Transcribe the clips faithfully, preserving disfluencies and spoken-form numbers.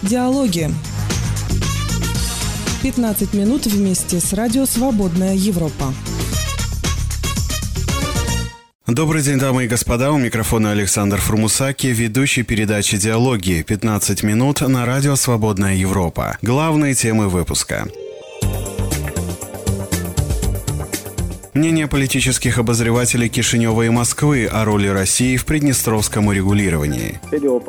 Диалоги. пятнадцать минут вместе с радио «Свободная Европа». Добрый день, дамы и господа. У микрофона Александр Фурмусаки, ведущий передачи «Диалоги». пятнадцать минут на радио «Свободная Европа». Главные темы выпуска. Мнение политических обозревателей Кишинева и Москвы о роли России в приднестровском урегулировании.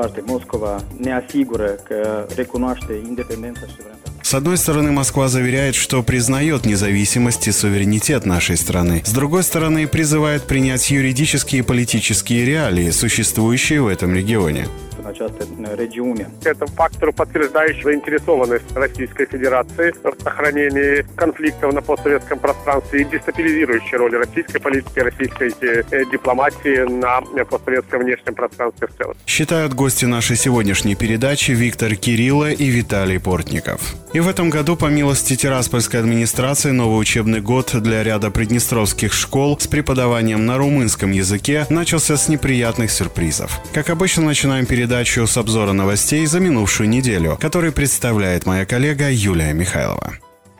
С одной стороны, Москва заверяет, что признает независимость и суверенитет нашей страны. С другой стороны, призывает принять юридические и политические реалии, существующие в этом регионе. Это фактор, подтверждающий заинтересованность Российской Федерации в сохранении конфликтов на постсоветском пространстве и дестабилизирующей роли российской политики, российской э, дипломатии на постсоветском внешнем пространстве в целом. Считают гости нашей сегодняшней передачи Виктор Кирилло и Виталий Портников. И в этом году, по милости Тираспольской администрации, новый учебный год для ряда приднестровских школ с преподаванием на румынском языке начался с неприятных сюрпризов. Как обычно, начинаем передачу с обзора новостей за минувшую неделю, который представляет моя коллега Юлия Михайлова.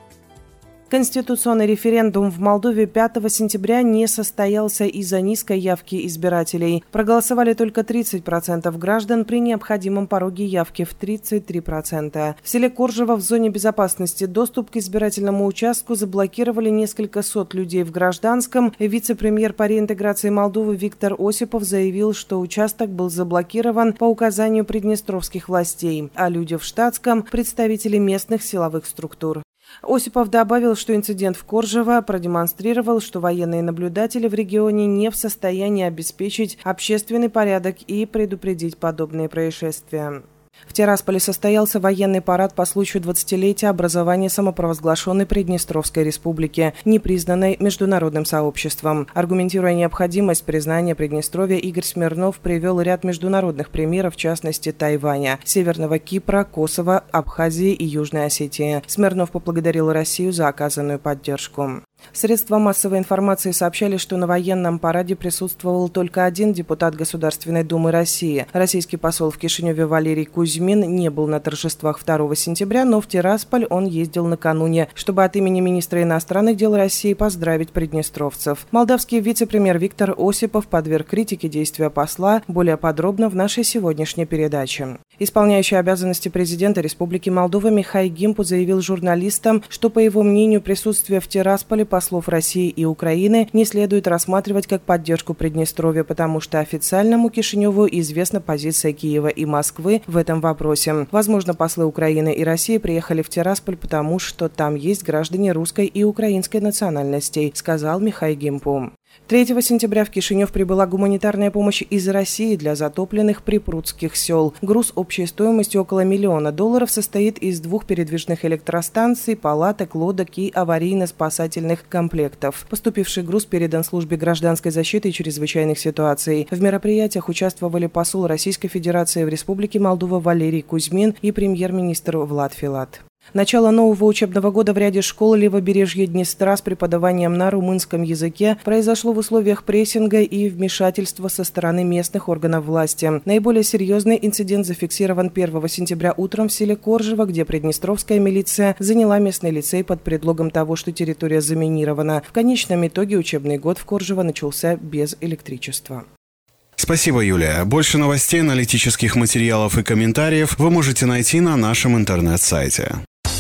Конституционный референдум в Молдове пятого сентября не состоялся из-за низкой явки избирателей. Проголосовали только тридцать процентов граждан при необходимом пороге явки в тридцать три процента. В селе Коржево в зоне безопасности доступ к избирательному участку заблокировали несколько сот людей в гражданском. Вице-премьер по реинтеграции Молдовы Виктор Осипов заявил, что участок был заблокирован по указанию приднестровских властей, а люди в штатском – представители местных силовых структур. Осипов добавил, что инцидент в Коржево продемонстрировал, что военные наблюдатели в регионе не в состоянии обеспечить общественный порядок и предупредить подобные происшествия. В Тирасполе состоялся военный парад по случаю двадцатилетия образования самопровозглашенной Приднестровской республики, не признанной международным сообществом. Аргументируя необходимость признания Приднестровья, Игорь Смирнов привел ряд международных примеров, в частности Тайваня, Северного Кипра, Косово, Абхазии и Южной Осетии. Смирнов поблагодарил Россию за оказанную поддержку. Средства массовой информации сообщали, что на военном параде присутствовал только один депутат Государственной Думы России. Российский посол в Кишиневе Валерий Кузьмин не был на торжествах второго сентября, но в Тирасполь он ездил накануне, чтобы от имени министра иностранных дел России поздравить приднестровцев. Молдавский вице-премьер Виктор Осипов подверг критике действия посла, более подробно в нашей сегодняшней передаче. Исполняющий обязанности президента Республики Молдова Михай Гимпу заявил журналистам, что, по его мнению, присутствие в Тирасполе послов России и Украины не следует рассматривать как поддержку Приднестровья, потому что официальному Кишиневу известна позиция Киева и Москвы в этом вопросе. Возможно, послы Украины и России приехали в Тирасполь, потому что там есть граждане русской и украинской национальностей, сказал Михай Гимпу. третьего сентября в Кишинев прибыла гуманитарная помощь из России для затопленных припрудских сел. Груз общей стоимостью около миллиона долларов состоит из двух передвижных электростанций, палаток, лодок и аварийно-спасательных комплектов. Поступивший груз передан службе гражданской защиты и чрезвычайных ситуаций. В мероприятиях участвовали посол Российской Федерации в Республике Молдова Валерий Кузьмин и премьер-министр Влад Филат. Начало нового учебного года в ряде школ левобережья Днестра с преподаванием на румынском языке произошло в условиях прессинга и вмешательства со стороны местных органов власти. Наиболее серьезный инцидент зафиксирован первого сентября утром в селе Коржево, где приднестровская милиция заняла местный лицей под предлогом того, что территория заминирована. В конечном итоге учебный год в Коржево начался без электричества. Спасибо, Юлия. Больше новостей, аналитических материалов и комментариев вы можете найти на нашем интернет-сайте.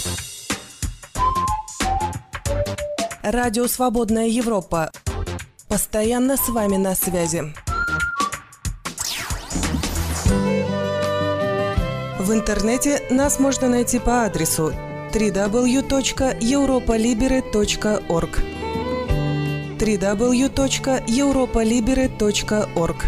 Радио «Свободная Европа». Постоянно с вами на связи. В интернете нас можно найти по адресу дабл ю дабл ю дабл ю точка европалиберы точка орг. дабл ю дабл ю дабл ю точка европалиберы точка орг.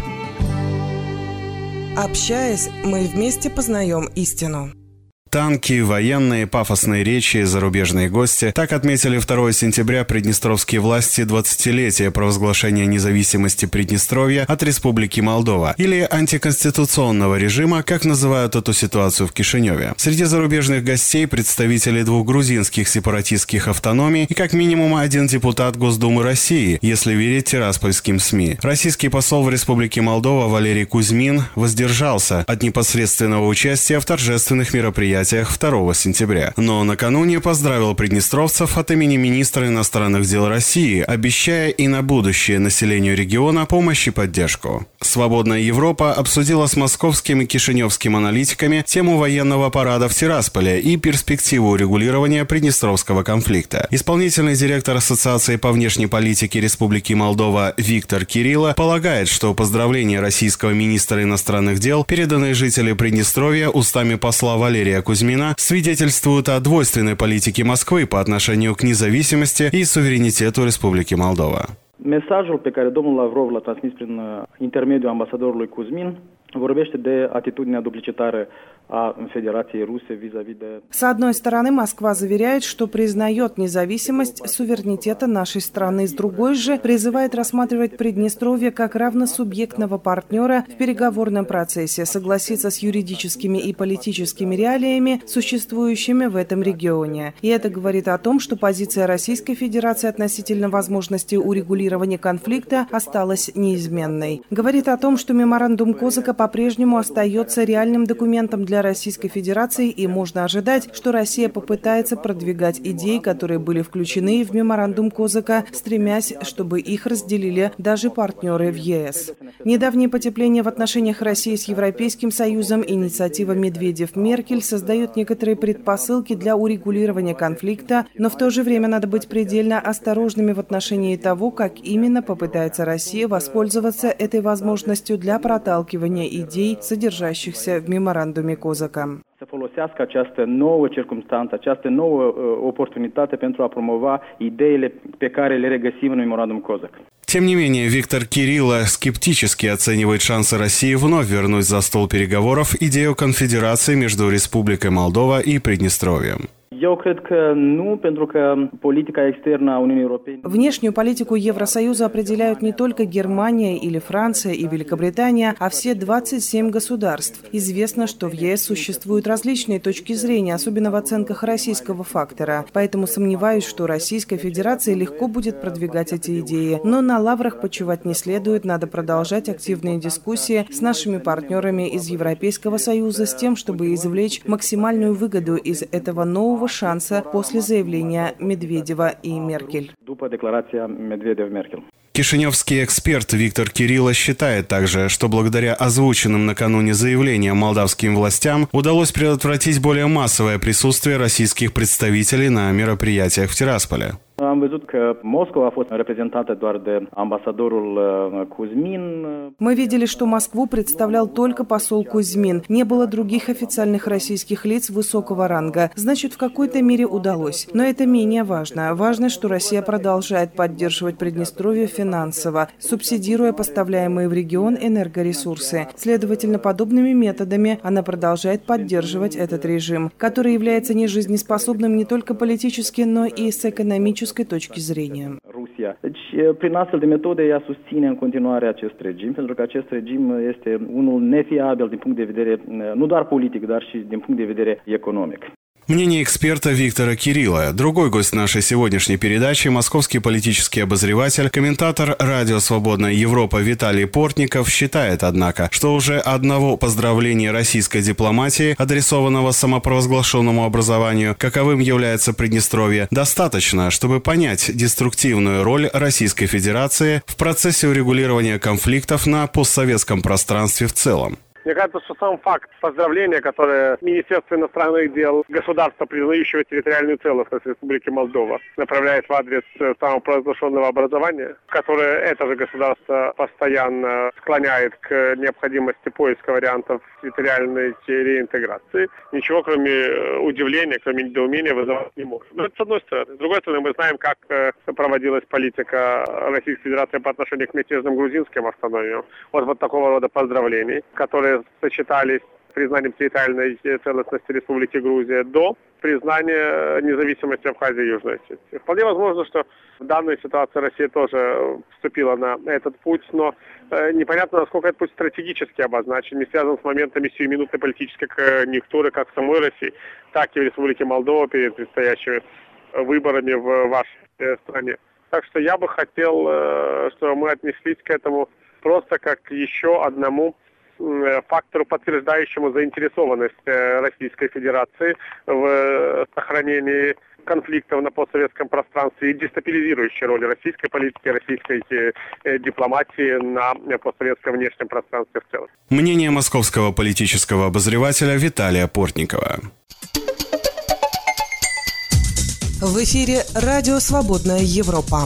Общаясь, мы вместе познаем истину. Танки, военные, пафосные речи, зарубежные гости. Так отметили второго сентября приднестровские власти двадцатилетие провозглашения независимости Приднестровья от Республики Молдова, или антиконституционного режима, как называют эту ситуацию в Кишиневе. Среди зарубежных гостей представители двух грузинских сепаратистских автономий и как минимум один депутат Госдумы России, если верить тираспольским СМИ. Российский посол в Республике Молдова Валерий Кузьмин воздержался от непосредственного участия в торжественных мероприятиях мероприятиях второго сентября. Но накануне поздравил приднестровцев от имени министра иностранных дел России, обещая и на будущее населению региона помощь и поддержку. «Свободная Европа» обсудила с московским и кишиневским аналитиками тему военного парада в Тирасполе и перспективу урегулирования приднестровского конфликта. Исполнительный директор Ассоциации по внешней политике Республики Молдова Виктор Кирилла полагает, что поздравления российского министра иностранных дел, переданные жителям Приднестровья устами посла Валерия Кузьмина, свидетельствуют о двойственной политике Москвы по отношению к независимости и суверенитету Республики Молдова. Mesajul pe care domnul Lavrov l-a transmis prin intermediul ambasadorului Kuzmin vorbește de atitudinea duplicitară a Федерации Руси vis-a-vis de... С одной стороны, Москва заверяет, что признает независимость суверенитета нашей страны. С другой же, призывает рассматривать Приднестровье как равносубъектного партнера в переговорном процессе, согласиться с юридическими и политическими реалиями, существующими в этом регионе. И это говорит о том, что позиция Российской Федерации относительно возможности урегулирования конфликта осталась неизменной. Говорит о том, что меморандум Козака по-прежнему остается реальным документом для Российской Федерации, и можно ожидать, что Россия попытается продвигать идеи, которые были включены в меморандум Козака, стремясь, чтобы их разделили даже партнеры в ЕС. Недавнее потепление в отношениях России с Европейским Союзом, инициатива Медведев-Меркель создает некоторые предпосылки для урегулирования конфликта, но в то же время надо быть предельно осторожными в отношении того, как именно попытается Россия воспользоваться этой возможностью для проталкивания идей, содержащихся в меморандуме Козака. Să folosească această nouă circumstanță, această nouă uh, oportunitate pentru a promova ideile pe care le regăsim în memorandum Козак. Тем не менее, Виктор Кирилла скептически оценивает шансы России вновь вернуть за стол переговоров идею конфедерации между Республикой Молдова и Приднестровьем. Eu cred că nu, pentru că politica externă a Uniunii Europene... Внешнюю политику Евросоюза определяют не только Германия или Франция и Великобритания, а все двадцать семь государств. Известно, что в ЕС существуют различные точки зрения, особенно в оценках российского фактора. Поэтому сомневаюсь, что Российской Федерации легко будет продвигать эти идеи. Но на лаврах почивать не следует, надо продолжать активные дискуссии с нашими партнерами из Европейского Союза с тем, чтобы извлечь максимальную выгоду из этого нового шанса после заявления Медведева и Меркель. Кишиневский эксперт Виктор Кирилла считает также, что благодаря озвученным накануне заявлениям молдавским властям удалось предотвратить более массовое присутствие российских представителей на мероприятиях в Тирасполе. Am văzut că Moscova a fost reprezentată doar de ambasadorul Кузьмин. Мы видели, что Москву представлял только посол Кузьмин. Не было других официальных российских лиц высокого ранга. Значит, в какой-то мере удалось. Но это менее важно. Важно, что Россия продолжает поддерживать Приднестровье финансово, субсидируя поставляемые в регион энергоресурсы. Следовательно, подобными методами она продолжает поддерживать этот режим, который является нежизнеспособным не только политически, но и с экономической точки зрения. Rusia. Deci, prin astfel de metode, ea susține în continuare acest regim, pentru că acest regim este unul nefiabil din punct de vedere, nu doar politic, dar și din punct de vedere economic. Мнение эксперта Виктора Кирилла. Другой гость нашей сегодняшней передачи – московский политический обозреватель, комментатор радио «Свободная Европа» Виталий Портников считает, однако, что уже одного поздравления российской дипломатии, адресованного самопровозглашенному образованию, каковым является Приднестровье, достаточно, чтобы понять деструктивную роль Российской Федерации в процессе урегулирования конфликтов на постсоветском пространстве в целом. Мне кажется, что сам факт поздравления, которое Министерство иностранных дел государства, признающего территориальную целостность Республики Молдова, направляет в адрес самопровозглашенного образования, которое это же государство постоянно склоняет к необходимости поиска вариантов территориальной реинтеграции, ничего кроме удивления, кроме недоумения вызывать не может. Но это с одной стороны. С другой стороны, мы знаем, как проводилась политика Российской Федерации по отношению к мятежным грузинским автономиям. Вот, вот такого рода поздравлений, которые сочетались с признанием территориальной целостности Республики Грузия до признания независимости Абхазии и Южной Осетии. Вполне возможно, что в данной ситуации Россия тоже вступила на этот путь, но э, непонятно, насколько этот путь стратегически обозначен, не связан с моментами сиюминутной политической конъюнктуры как в самой России, так и в Республике Молдова перед предстоящими выборами в вашей стране. Так что я бы хотел, э, чтобы мы отнеслись к этому просто как к еще одному фактору, подтверждающему заинтересованность Российской Федерации в сохранении конфликтов на постсоветском пространстве и дестабилизирующей роли российской политики, российской дипломатии на постсоветском внешнем пространстве в целом. Мнение московского политического обозревателя Виталия Портникова. В эфире радио «Свободная Европа».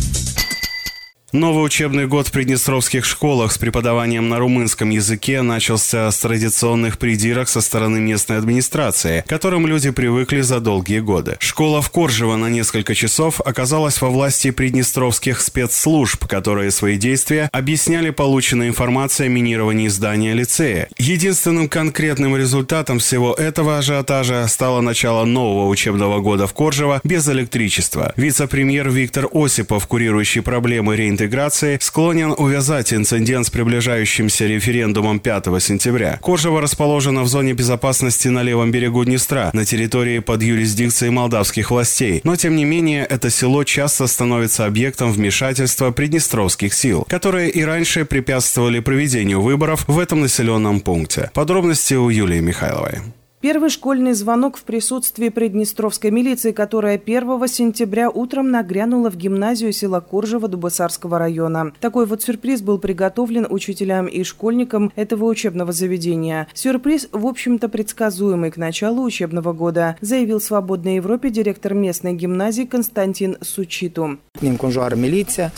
Новый учебный год в приднестровских школах с преподаванием на румынском языке начался с традиционных придирок со стороны местной администрации, к которым люди привыкли за долгие годы. Школа в Коржево на несколько часов оказалась во власти приднестровских спецслужб, которые свои действия объясняли полученной информацией о минировании здания лицея. Единственным конкретным результатом всего этого ажиотажа стало начало нового учебного года в Коржево без электричества. Вице-премьер Виктор Осипов, курирующий проблемы реинтеграции, интеграции, склонен увязать инцидент с приближающимся референдумом пятого сентября. Коржево расположено в зоне безопасности на левом берегу Днестра, на территории под юрисдикцией молдавских властей. Но, тем не менее, это село часто становится объектом вмешательства приднестровских сил, которые и раньше препятствовали проведению выборов в этом населенном пункте. Подробности у Юлии Михайловой. Первый школьный звонок в присутствии приднестровской милиции, которая первого сентября утром нагрянула в гимназию села Коржево Дубосарского района. Такой вот сюрприз был приготовлен учителям и школьникам этого учебного заведения. Сюрприз, в общем-то, предсказуемый к началу учебного года, заявил в «Свободной Европе» директор местной гимназии Константин Сучиту. Милиция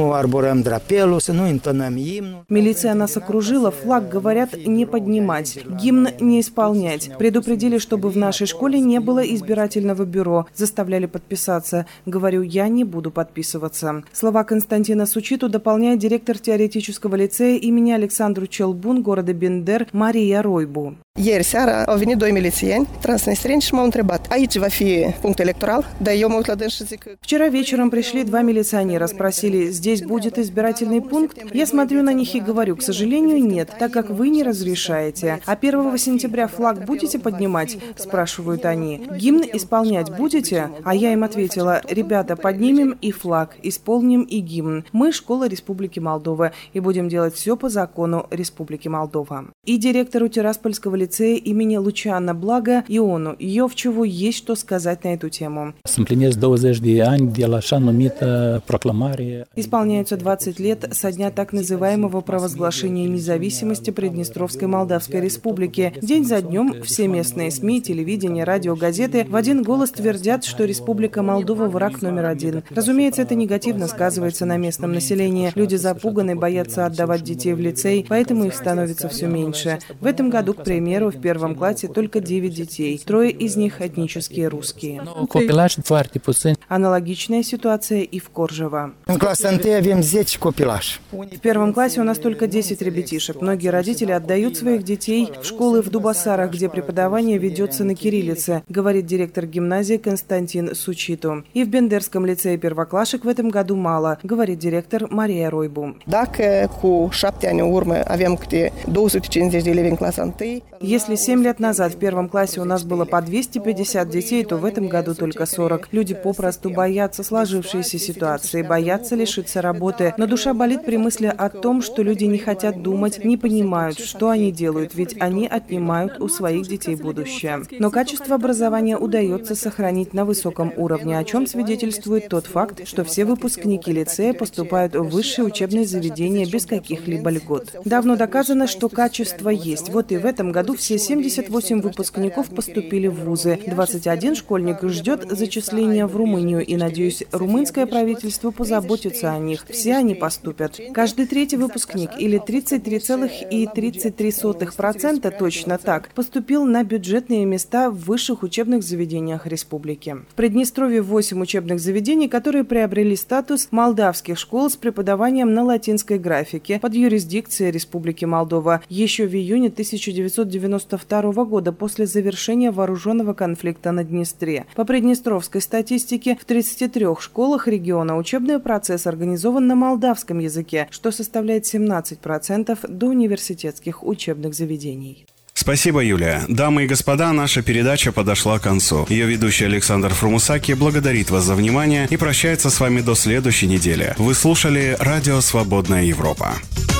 нас окружила, флаг, говорят, не поднимать, гимн не исполнять. Предупредили, чтобы в нашей школе не было избирательного бюро. Заставляли подписаться. Говорю, я не буду подписываться. Слова Константина Сучиту дополняет директор теоретического лицея имени Александру Челбун города Бендер Мария Ройбу. Ieri seara au venit doi milițieni transnistreni și m-au întrebat: aici va fi punct electoral? Да eu mă uit la dâns și zic: Вчера вечером пришли два милиционера, спросили: здесь будет избирательный пункт? Я смотрю на них и говорю: к сожалению, нет, так как вы не разрешаете. А первого сентября флаг будете поднимать? Спрашивают они. Гимн исполнять будете? А я им ответила: ребята, поднимем и флаг, исполним и гимн. Мы школа Республики Молдова и будем делать все по закону Республики Молдова. И директору Тираспольского лицея имени Лучана Блага Иону Йовчеву есть что сказать на эту тему. Исполняются двадцать лет со дня так называемого провозглашения независимости Приднестровской Молдавской Республики. День за днем все местные СМИ, телевидение, радио, газеты в один голос твердят, что Республика Молдова – враг номер один. Разумеется, это негативно сказывается на местном населении. Люди запуганы, боятся отдавать детей в лицей, поэтому их становится все меньше. В этом году, к примеру, в первом классе только девять детей. Трое из них этнические русские. Аналогичная ситуация и в Коржево. В первом классе у нас только десять ребятишек. Многие родители отдают своих детей в школы в Дубосарах, где преподавание ведется на кириллице, говорит директор гимназии Константин Сучиту. И в Бендерском лицее первоклашек в этом году мало, говорит директор Мария Ройбу. Если семь лет назад в первом классе у нас было по двести пятьдесят детей, то в этом году только сорок. Люди попросту боятся сложившейся ситуации, боятся лишиться работы. Но душа болит при мысли о том, что люди не хотят думать, не понимают, что они делают, ведь они отнимают у своих детей будущее. Но качество образования удается сохранить на высоком уровне, о чем свидетельствует тот факт, что все выпускники лицея поступают в высшие учебные заведения без каких-либо льгот. Давно доказано, что качество есть. Вот и в этом году все семьдесят восемь выпускников поступили в вузы. двадцать один школьник ждет зачисления в Румынию, и, надеюсь, румынское правительство позаботится о них. Все они поступят. Каждый третий выпускник, или тридцать три целых тридцать три сотых процента, точно так, поступил на бюджетные места в высших учебных заведениях республики. В Приднестровье восемь учебных заведений, которые приобрели статус молдавских школ с преподаванием на латинской графике под юрисдикцией Республики Молдова. Еще в июне тысяча девятьсот девяносто второго года, после завершения вооруженного конфликта на Днестре. По приднестровской статистике, в тридцати трёх школах региона учебный процесс организован на молдавском языке, что составляет семнадцать процентов до университетских учебных заведений. Спасибо, Юлия. Дамы и господа, наша передача подошла к концу. Ее ведущий Александр Фрумусаки благодарит вас за внимание и прощается с вами до следующей недели. Вы слушали Радио «Свободная Европа».